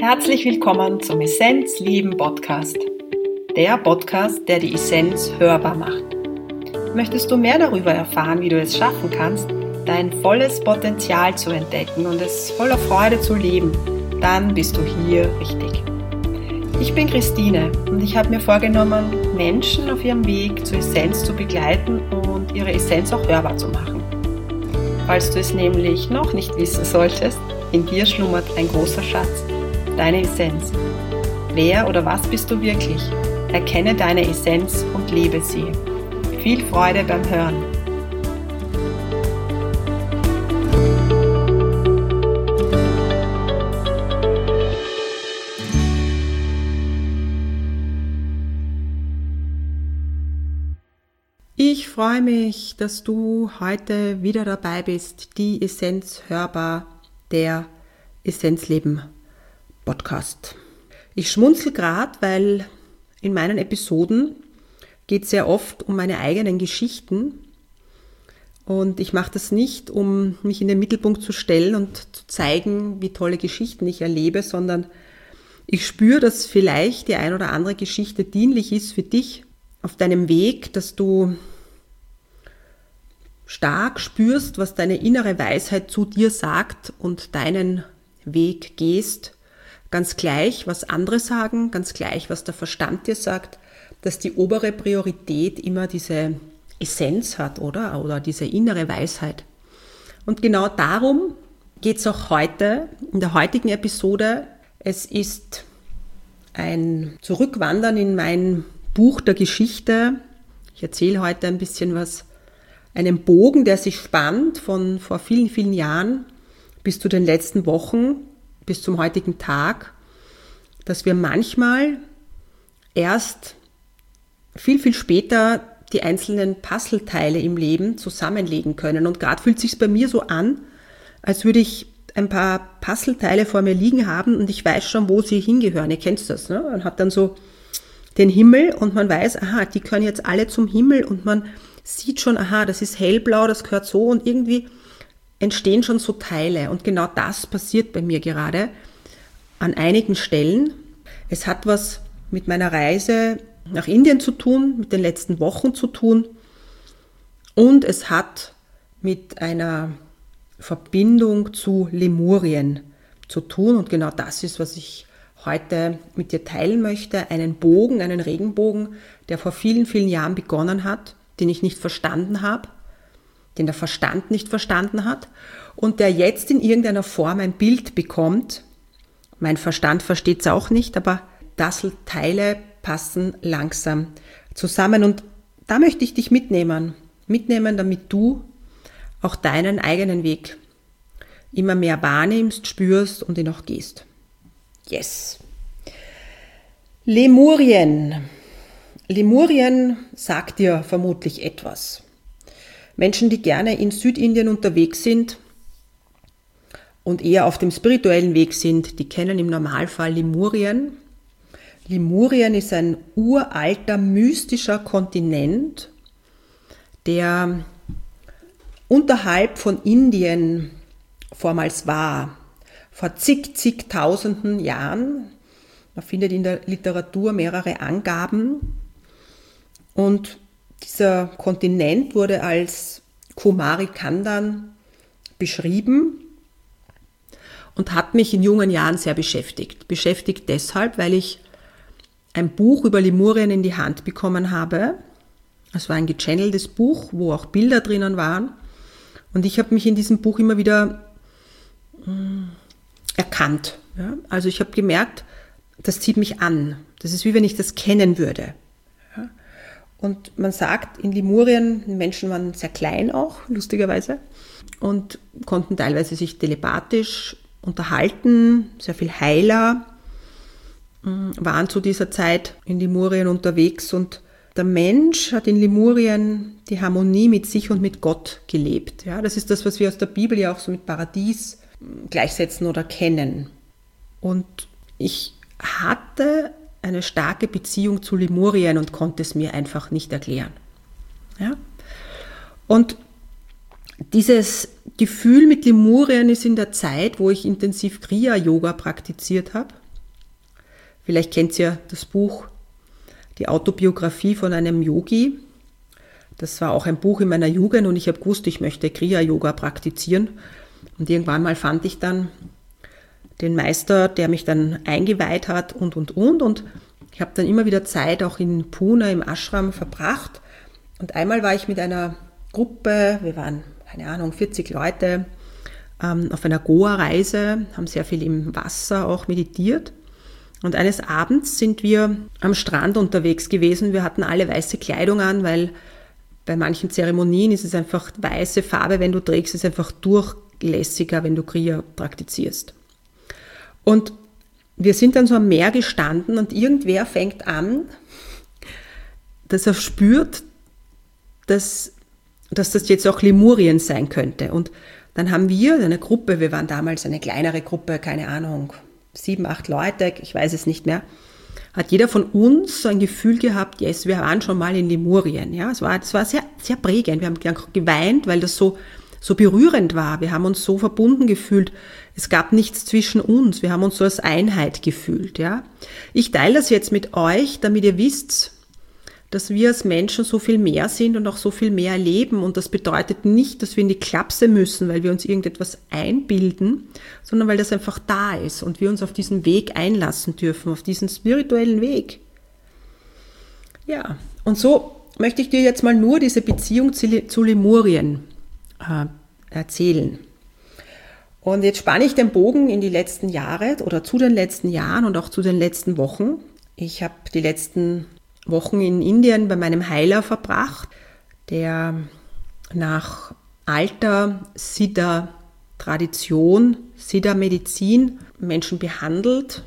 Herzlich willkommen zum Essenz Leben Podcast. Der Podcast, der die Essenz hörbar macht. Möchtest du mehr darüber erfahren, wie du es schaffen kannst, dein volles Potenzial zu entdecken und es voller Freude zu leben, dann bist du hier richtig. Ich bin Christine und ich habe mir vorgenommen, Menschen auf ihrem Weg zur Essenz zu begleiten und ihre Essenz auch hörbar zu machen. Falls du es nämlich noch nicht wissen solltest, in dir schlummert ein großer Schatz, deine Essenz. Wer oder was bist du wirklich? Erkenne deine Essenz und lebe sie. Viel Freude beim Hören. Ich freue mich, dass du heute wieder dabei bist, die Essenz hörbar, der Essenzleben Podcast. Ich schmunzel gerade, weil in meinen Episoden geht es sehr oft um meine eigenen Geschichten und ich mache das nicht, um mich in den Mittelpunkt zu stellen und zu zeigen, wie tolle Geschichten ich erlebe, sondern ich spüre, dass vielleicht die ein oder andere Geschichte dienlich ist für dich auf deinem Weg, dass du stark spürst, was deine innere Weisheit zu dir sagt und deinen Weg gehst, ganz gleich, was andere sagen, ganz gleich, was der Verstand dir sagt, dass die obere Priorität immer diese Essenz hat, oder diese innere Weisheit. Und genau darum geht es auch heute, in der heutigen Episode. Es ist ein Zurückwandern in mein Buch der Geschichte. Ich erzähle heute ein bisschen was, einen Bogen, der sich spannt von vor vielen, vielen Jahren bis zu den letzten Wochen, bis zum heutigen Tag, dass wir manchmal erst viel, viel später die einzelnen Puzzleteile im Leben zusammenlegen können. Und gerade fühlt es sich bei mir so an, als würde ich ein paar Puzzleteile vor mir liegen haben und ich weiß schon, wo sie hingehören. Ihr kennt das, ne? Man hat dann so den Himmel und man weiß, aha, die gehören jetzt alle zum Himmel und man sieht schon, aha, das ist hellblau, das gehört so und irgendwie entstehen schon so Teile. Und genau das passiert bei mir gerade an einigen Stellen. Es hat was mit meiner Reise nach Indien zu tun, mit den letzten Wochen zu tun und es hat mit einer Verbindung zu Lemurien zu tun und genau das ist, was ich heute mit dir teilen möchte. Einen Bogen, einen Regenbogen, der vor vielen, vielen Jahren begonnen hat, den ich nicht verstanden habe, den der Verstand nicht verstanden hat und der jetzt in irgendeiner Form ein Bild bekommt. Mein Verstand versteht es auch nicht, aber Teile passen langsam zusammen und da möchte ich dich mitnehmen, damit du auch deinen eigenen Weg immer mehr wahrnimmst, spürst und ihn auch gehst. Yes. Lemurien. Lemurien sagt dir vermutlich etwas. Menschen, die gerne in Südindien unterwegs sind und eher auf dem spirituellen Weg sind, die kennen im Normalfall Lemurien. Lemurien ist ein uralter, mystischer Kontinent, der unterhalb von Indien vormals war. Vor zigtausenden Jahren. Man findet in der Literatur mehrere Angaben. Und dieser Kontinent wurde als Kumari Khandan beschrieben und hat mich in jungen Jahren sehr beschäftigt. Beschäftigt deshalb, weil ich ein Buch über Lemurien in die Hand bekommen habe. Es war ein gechanneltes Buch, wo auch Bilder drinnen waren. Und ich habe mich in diesem Buch immer wieder erkannt. Ja? Also ich habe gemerkt, das zieht mich an. Das ist wie wenn ich das kennen würde. Ja? Und man sagt, in Lemurien, die Menschen waren sehr klein auch, lustigerweise, und konnten teilweise sich telepathisch unterhalten, sehr viel Heiler waren zu dieser Zeit in Lemurien unterwegs und der Mensch hat in Lemurien die Harmonie mit sich und mit Gott gelebt. Ja, das ist das, was wir aus der Bibel ja auch so mit Paradies gleichsetzen oder kennen. Und ich hatte eine starke Beziehung zu Lemurien und konnte es mir einfach nicht erklären. Ja? Und dieses Gefühl mit Lemurien ist in der Zeit, wo ich intensiv Kriya-Yoga praktiziert habe, Vielleicht kennt ihr das Buch, die Autobiografie von einem Yogi. Das war auch ein Buch in meiner Jugend und ich habe gewusst, ich möchte Kriya-Yoga praktizieren. Und irgendwann mal fand ich dann den Meister, der mich dann eingeweiht hat und. Und ich habe dann immer wieder Zeit auch in Pune im Ashram verbracht. Und einmal war ich mit einer Gruppe, wir waren, 40 Leute, auf einer Goa-Reise, haben sehr viel im Wasser auch meditiert. Und eines Abends sind wir am Strand unterwegs gewesen. Wir hatten alle weiße Kleidung an, weil bei manchen Zeremonien ist es einfach weiße Farbe, wenn du trägst, ist einfach durchlässiger, wenn du Kriya praktizierst. Und wir sind dann so am Meer gestanden und irgendwer fängt an, dass er spürt, dass das jetzt auch Lemurien sein könnte. Und dann haben wir eine Gruppe, wir waren damals eine kleinere Gruppe, 7, 8 Leute, ich weiß es nicht mehr, hat jeder von uns so ein Gefühl gehabt, yes, wir waren schon mal in Lemurien. Ja, es war sehr, sehr prägend. Wir haben geweint, weil das so berührend war. Wir haben uns so verbunden gefühlt. Es gab nichts zwischen uns. Wir haben uns so als Einheit gefühlt. Ja, ich teile das jetzt mit euch, damit ihr wisst, dass wir als Menschen so viel mehr sind und auch so viel mehr erleben. Und das bedeutet nicht, dass wir in die Klapse müssen, weil wir uns irgendetwas einbilden, sondern weil das einfach da ist und wir uns auf diesen Weg einlassen dürfen, auf diesen spirituellen Weg. Ja, und so möchte ich dir jetzt mal nur diese Beziehung zu Lemurien erzählen. Und jetzt spanne ich den Bogen in die letzten Jahre oder zu den letzten Jahren und auch zu den letzten Wochen. Ich habe die letzten Wochen in Indien bei meinem Heiler verbracht, der nach alter Siddha-Tradition, Siddha-Medizin Menschen behandelt.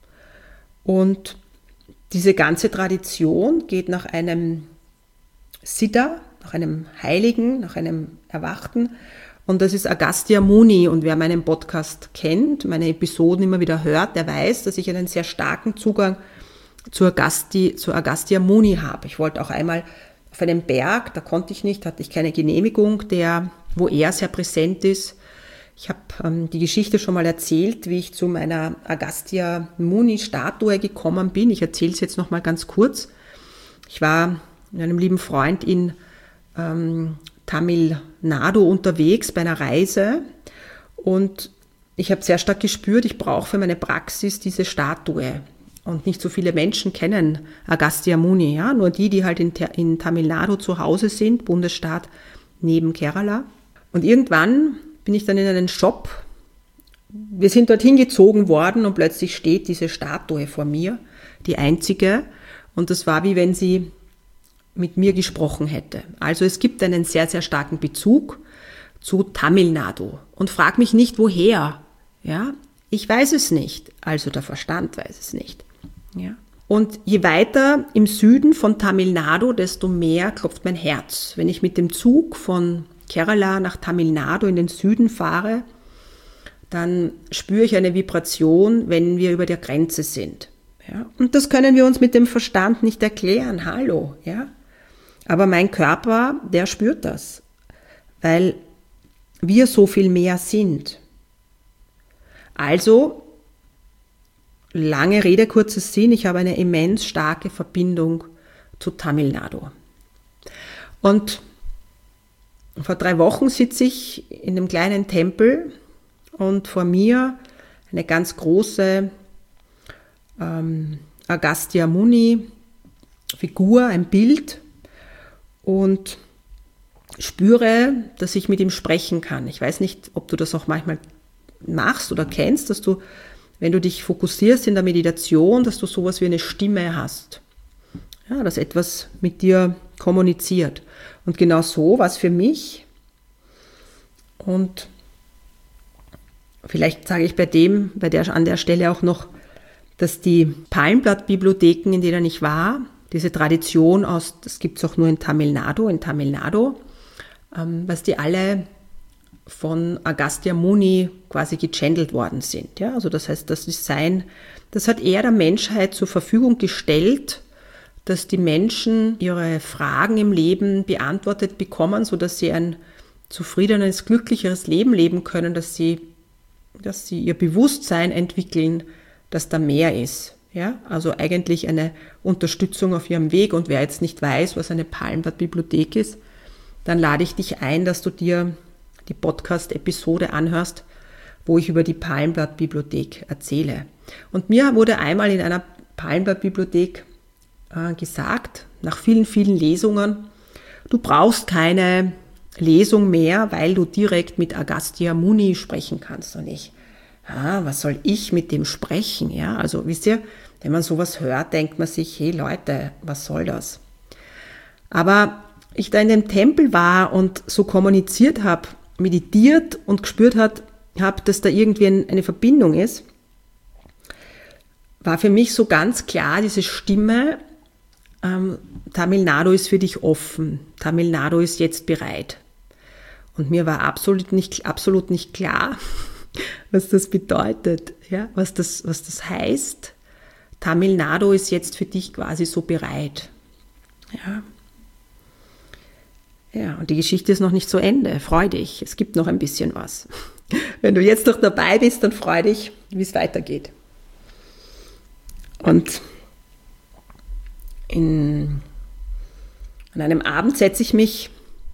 Und diese ganze Tradition geht nach einem Siddha, nach einem Heiligen, nach einem Erwachten. Und das ist Agastya Muni. Und wer meinen Podcast kennt, meine Episoden immer wieder hört, der weiß, dass ich einen sehr starken Zugang zu Agastya Muni habe. Ich wollte auch einmal auf einem Berg, da konnte ich nicht, hatte ich keine Genehmigung, wo er sehr präsent ist. Ich habe die Geschichte schon mal erzählt, wie ich zu meiner Agastya Muni Statue gekommen bin. Ich erzähle es jetzt noch mal ganz kurz. Ich war mit einem lieben Freund in Tamil Nadu unterwegs bei einer Reise und ich habe sehr stark gespürt, ich brauche für meine Praxis diese Statue. Und nicht so viele Menschen kennen Agastya Muni, ja? Nur die halt in Tamil Nadu zu Hause sind, Bundesstaat neben Kerala. Und irgendwann bin ich dann in einen Shop, wir sind dorthin gezogen worden und plötzlich steht diese Statue vor mir, die einzige. Und das war wie wenn sie mit mir gesprochen hätte. Also es gibt einen sehr, sehr starken Bezug zu Tamil Nadu. Und frag mich nicht, woher. Ja? Ich weiß es nicht. Also der Verstand weiß es nicht. Ja. Und je weiter im Süden von Tamil Nadu, desto mehr klopft mein Herz. Wenn ich mit dem Zug von Kerala nach Tamil Nadu in den Süden fahre, dann spüre ich eine Vibration, wenn wir über der Grenze sind. Ja. Und das können wir uns mit dem Verstand nicht erklären. Hallo, ja. Aber mein Körper, der spürt das, weil wir so viel mehr sind. Also, lange Rede, kurzer Sinn, ich habe eine immens starke Verbindung zu Tamil Nadu. Und vor 3 Wochen sitze ich in einem kleinen Tempel und vor mir eine ganz große Agastya Muni Figur, ein Bild und spüre, dass ich mit ihm sprechen kann. Ich weiß nicht, ob du das auch manchmal machst oder kennst, dass du, wenn du dich fokussierst in der Meditation, dass du sowas wie eine Stimme hast. Ja, dass etwas mit dir kommuniziert. Und genau so war es für mich. Und vielleicht sage ich an der Stelle auch noch, dass die Palmblattbibliotheken, in denen ich war, diese Tradition das gibt es auch nur in Tamil Nadu, was die alle von Agastya Muni quasi gechannelt worden sind. Ja, also das heißt, das hat er der Menschheit zur Verfügung gestellt, dass die Menschen ihre Fragen im Leben beantwortet bekommen, sodass sie ein zufriedenes, glücklicheres Leben leben können, dass sie ihr Bewusstsein entwickeln, dass da mehr ist. ja, also eigentlich eine Unterstützung auf ihrem Weg. Und wer jetzt nicht weiß, was eine Palmblatt-Bibliothek ist, dann lade ich dich ein, dass du dir die Podcast-Episode anhörst, wo ich über die Palmblatt-Bibliothek erzähle. Und mir wurde einmal in einer Palmblatt-Bibliothek gesagt, nach vielen, vielen Lesungen, du brauchst keine Lesung mehr, weil du direkt mit Agastya Muni sprechen kannst. Und ich, was soll ich mit dem sprechen? Ja, also wisst ihr, wenn man sowas hört, denkt man sich, hey Leute, was soll das? Aber ich da in dem Tempel war und so kommuniziert habe, meditiert und gespürt habe, dass da irgendwie eine Verbindung ist, war für mich so ganz klar diese Stimme, Tamil Nadu ist für dich offen, Tamil Nadu ist jetzt bereit. Und mir war absolut nicht klar, was das bedeutet, ja, was das heißt. Tamil Nadu ist jetzt für dich quasi so bereit. Ja, und die Geschichte ist noch nicht zu Ende. Freu dich, es gibt noch ein bisschen was. Wenn du jetzt noch dabei bist, dann freu dich, wie es weitergeht. Und an einem Abend setze ich mich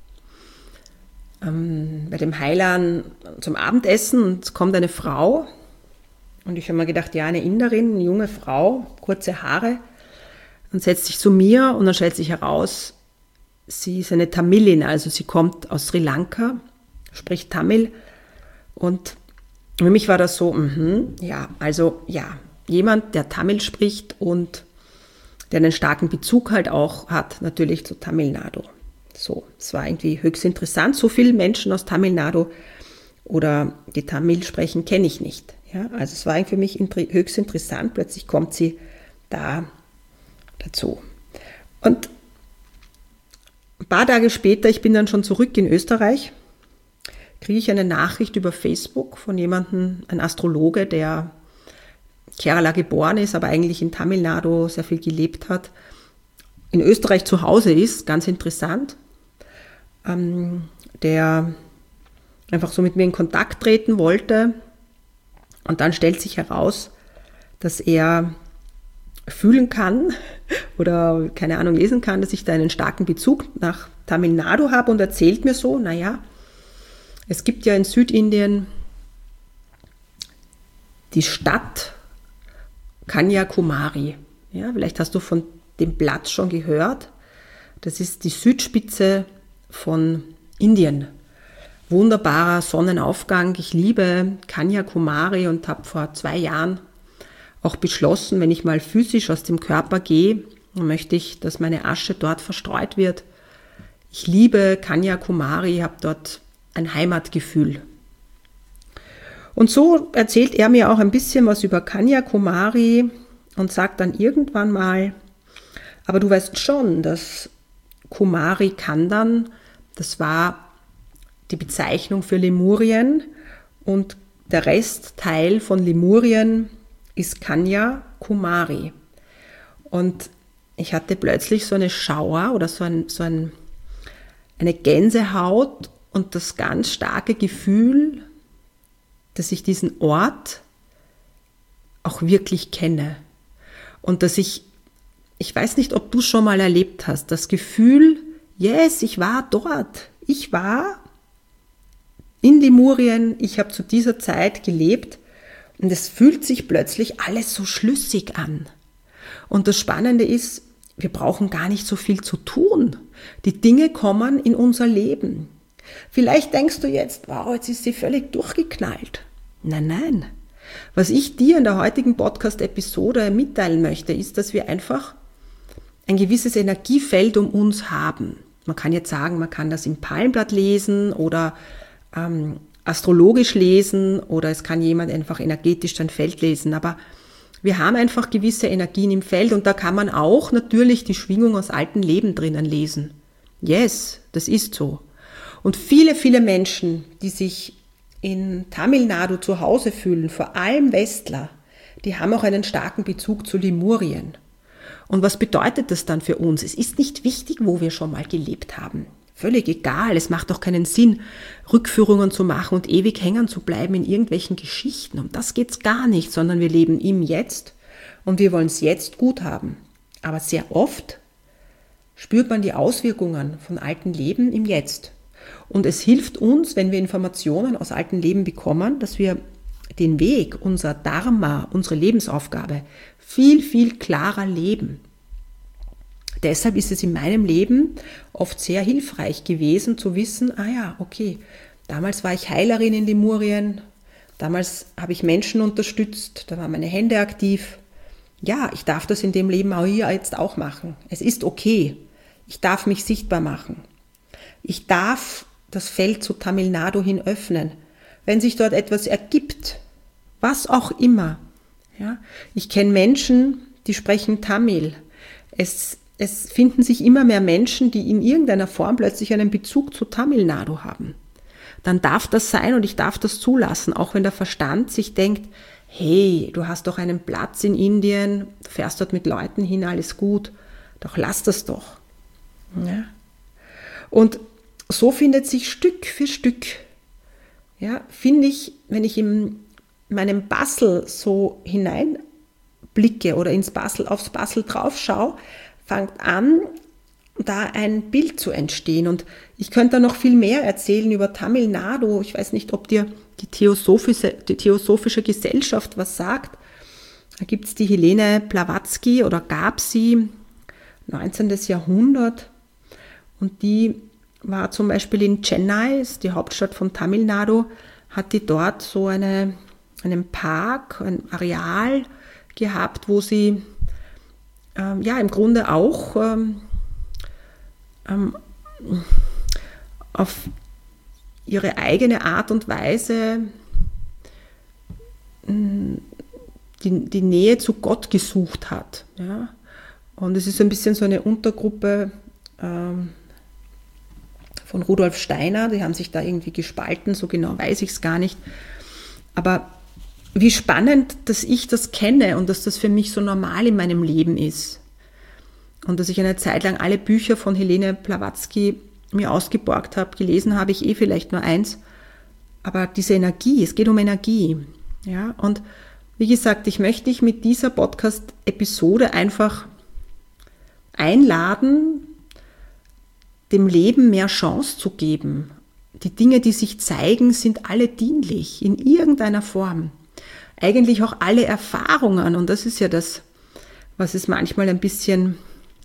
bei dem Heiland zum Abendessen und es kommt eine Frau und ich habe mir gedacht, ja, eine Inderin, eine junge Frau, kurze Haare, und setzt sich zu mir und dann stellt sich heraus, sie ist eine Tamilin, also sie kommt aus Sri Lanka, spricht Tamil und für mich war das so, jemand, der Tamil spricht und der einen starken Bezug halt auch hat, natürlich zu Tamil Nadu. So, es war irgendwie höchst interessant. So viele Menschen aus Tamil Nadu oder die Tamil sprechen, kenne ich nicht. Ja, also es war für mich höchst interessant. Plötzlich kommt sie da dazu. Und ein paar Tage später, ich bin dann schon zurück in Österreich, kriege ich eine Nachricht über Facebook von jemandem, ein Astrologe, der Kerala geboren ist, aber eigentlich in Tamil Nadu sehr viel gelebt hat, in Österreich zu Hause ist, ganz interessant, der einfach so mit mir in Kontakt treten wollte. Und dann stellt sich heraus, dass er fühlen kann oder, keine Ahnung, lesen kann, dass ich da einen starken Bezug nach Tamil Nadu habe und erzählt mir so, es gibt ja in Südindien die Stadt Kanyakumari. Ja, vielleicht hast du von dem Platz schon gehört. Das ist die Südspitze von Indien. Wunderbarer Sonnenaufgang. Ich liebe Kanyakumari und habe vor 2 Jahren auch beschlossen, wenn ich mal physisch aus dem Körper gehe, dann möchte ich, dass meine Asche dort verstreut wird. Ich liebe Kanyakumari, habe dort ein Heimatgefühl. Und so erzählt er mir auch ein bisschen was über Kanyakumari und sagt dann irgendwann mal, aber du weißt schon, dass Kumari Kandan, das war die Bezeichnung für Lemurien und der Restteil von Lemurien ist Kanyakumari. Und ich hatte plötzlich so eine Schauer oder eine Gänsehaut und das ganz starke Gefühl, dass ich diesen Ort auch wirklich kenne. Und dass ich weiß nicht, ob du schon mal erlebt hast, das Gefühl, yes, ich war dort. Ich war in Lemurien, ich habe zu dieser Zeit gelebt und es fühlt sich plötzlich alles so schlüssig an. Und das Spannende ist, wir brauchen gar nicht so viel zu tun. Die Dinge kommen in unser Leben. Vielleicht denkst du jetzt, wow, jetzt ist sie völlig durchgeknallt. Nein. Was ich dir in der heutigen Podcast-Episode mitteilen möchte, ist, dass wir einfach ein gewisses Energiefeld um uns haben. Man kann jetzt sagen, man kann das im Palmblatt lesen oder astrologisch lesen oder es kann jemand einfach energetisch dein Feld lesen, aber wir haben einfach gewisse Energien im Feld und da kann man auch natürlich die Schwingung aus alten Leben drinnen lesen. Yes, das ist so. Und viele, viele Menschen, die sich in Tamil Nadu zu Hause fühlen, vor allem Westler, die haben auch einen starken Bezug zu Lemurien. Und was bedeutet das dann für uns? Es ist nicht wichtig, wo wir schon mal gelebt haben. Völlig egal, es macht auch keinen Sinn, Rückführungen zu machen und ewig hängen zu bleiben in irgendwelchen Geschichten. Um das geht's gar nicht, sondern wir leben im Jetzt und wir wollen es jetzt gut haben. Aber sehr oft spürt man die Auswirkungen von alten Leben im Jetzt. Und es hilft uns, wenn wir Informationen aus alten Leben bekommen, dass wir den Weg, unser Dharma, unsere Lebensaufgabe viel, viel klarer leben. Deshalb ist es in meinem Leben oft sehr hilfreich gewesen zu wissen, okay, damals war ich Heilerin in Lemurien, damals habe ich Menschen unterstützt, da waren meine Hände aktiv. Ja, ich darf das in dem Leben auch hier jetzt auch machen. Es ist okay. Ich darf mich sichtbar machen. Ich darf das Feld zu Tamil Nadu hin öffnen. Wenn sich dort etwas ergibt, was auch immer. Ja, ich kenne Menschen, die sprechen Tamil. Es finden sich immer mehr Menschen, die in irgendeiner Form plötzlich einen Bezug zu Tamil Nadu haben. Dann darf das sein und ich darf das zulassen, auch wenn der Verstand sich denkt, hey, du hast doch einen Platz in Indien, du fährst dort mit Leuten hin, alles gut, doch lass das doch. Ja. Und so findet sich Stück für Stück, ja, finde ich, wenn ich in meinem Basel so hineinblicke oder aufs Basel drauf schaue, fängt an, da ein Bild zu entstehen. Und ich könnte da noch viel mehr erzählen über Tamil Nadu. Ich weiß nicht, ob dir die Theosophische Gesellschaft was sagt. Da gibt es die Helene Blavatsky oder gab sie, 19. Jahrhundert. Und die war zum Beispiel in Chennai, ist die Hauptstadt von Tamil Nadu, hat die dort so einen Park, ein Areal gehabt, wo sie im Grunde auch auf ihre eigene Art und Weise die Nähe zu Gott gesucht hat. Ja? Und es ist ein bisschen so eine Untergruppe von Rudolf Steiner, die haben sich da irgendwie gespalten, so genau weiß ich es gar nicht. Aber wie spannend, dass ich das kenne und dass das für mich so normal in meinem Leben ist. Und dass ich eine Zeit lang alle Bücher von Helene Blavatsky mir ausgeborgt habe, gelesen habe ich vielleicht nur eins. Aber diese Energie, es geht um Energie. Ja? Und wie gesagt, ich möchte dich mit dieser Podcast-Episode einfach einladen, dem Leben mehr Chance zu geben. Die Dinge, die sich zeigen, sind alle dienlich in irgendeiner Form. Eigentlich auch alle Erfahrungen, und das ist ja das, was es manchmal ein bisschen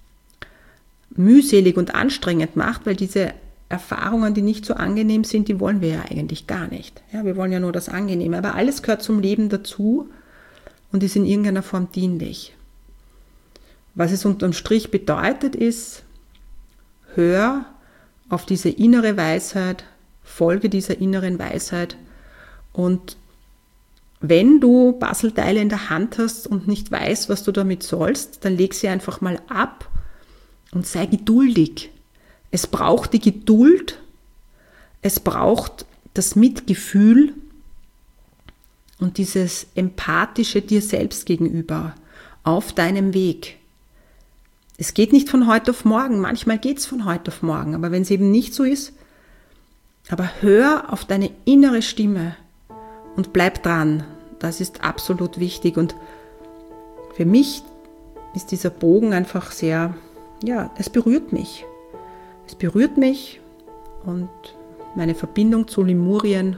mühselig und anstrengend macht, weil diese Erfahrungen, die nicht so angenehm sind, die wollen wir ja eigentlich gar nicht. Ja, wir wollen ja nur das Angenehme, aber alles gehört zum Leben dazu und ist in irgendeiner Form dienlich. Was es unterm Strich bedeutet ist, hör auf diese innere Weisheit, folge dieser inneren Weisheit und wenn du Puzzleteile in der Hand hast und nicht weißt, was du damit sollst, dann leg sie einfach mal ab und sei geduldig. Es braucht die Geduld, es braucht das Mitgefühl und dieses Empathische dir selbst gegenüber auf deinem Weg. Es geht nicht von heute auf morgen, manchmal geht es von heute auf morgen, aber wenn es eben nicht so ist, aber hör auf deine innere Stimme und bleib dran. Das ist absolut wichtig und für mich ist dieser Bogen einfach sehr, es berührt mich. Es berührt mich und meine Verbindung zu Lemurien,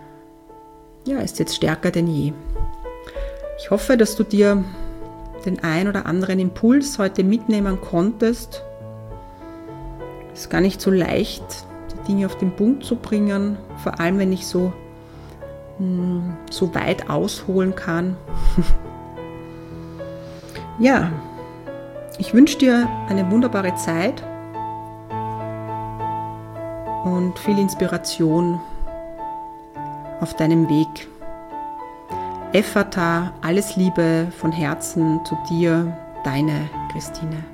ist jetzt stärker denn je. Ich hoffe, dass du dir den ein oder anderen Impuls heute mitnehmen konntest. Es ist gar nicht so leicht, die Dinge auf den Punkt zu bringen, vor allem wenn ich so weit ausholen kann. Ich wünsche dir eine wunderbare Zeit und viel Inspiration auf deinem Weg. Ephata, alles Liebe von Herzen zu dir, deine Christine.